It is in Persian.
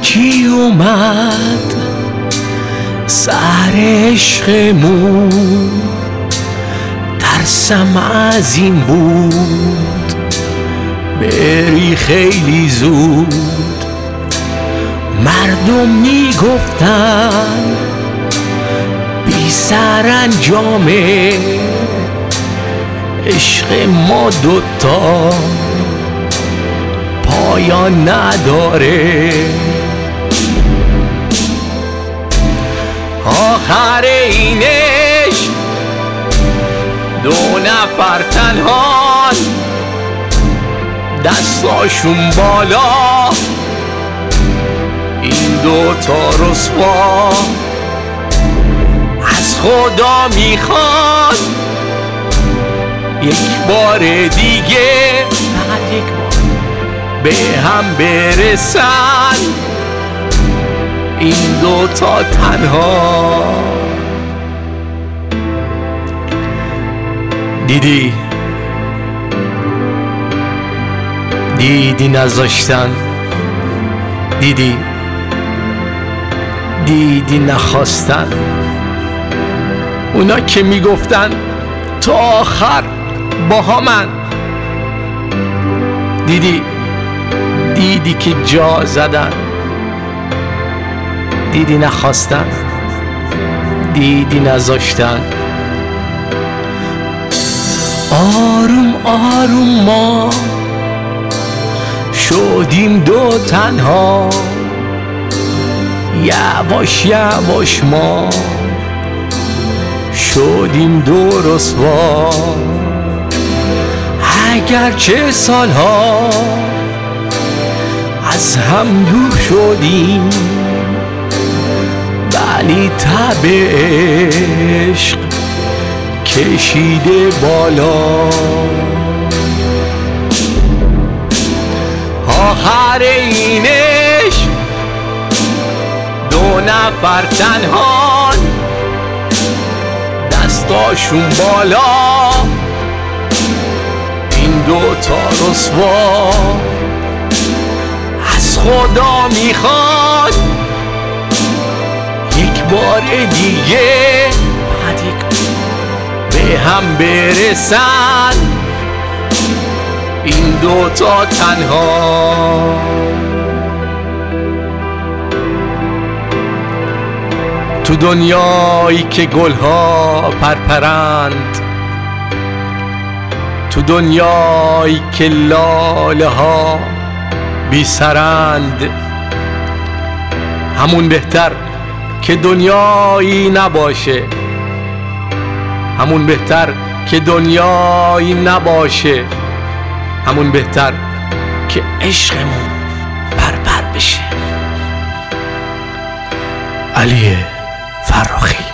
یکی اومد سر عشقمون، ترسم از این بود بری خیلی زود. مردم میگفتن بی سرانجامه عشق ما دوتا پایان نداره. آخر این عشق دو نفر تنها، دستاشون بالا، این دوتا رسوا از خدا میخواد یک بار دیگه، فقط یک بار به هم برسن این دوتا تنها. دیدی نذاشتن، دیدی نخواستن، اونا که میگفتن تا آخر با همن. دیدی که جا زدن، دیدی نخواستن، دیدی نذاشتن. آروم آروم ما شدیم دو تنها، یواش یواش ما شدیم دو رسوا. اگرچه سالها از هم دور شدیم، ولی تب عشق کشیده بالا. آخر این عشق دو نفر تنها، دستاشون بالا، این دوتا رسوا از خدا میخواد یک بار دیگه به هم برسن این دوتا تنها. تو دنیایی که گلها پرپرند، تو دنیایی که لاله ها بی سرند، همون بهتر که دنیایی نباشه، همون بهتر که دنیایی نباشه، همون بهتر که عشقمون بربر بشه. علی فرخی.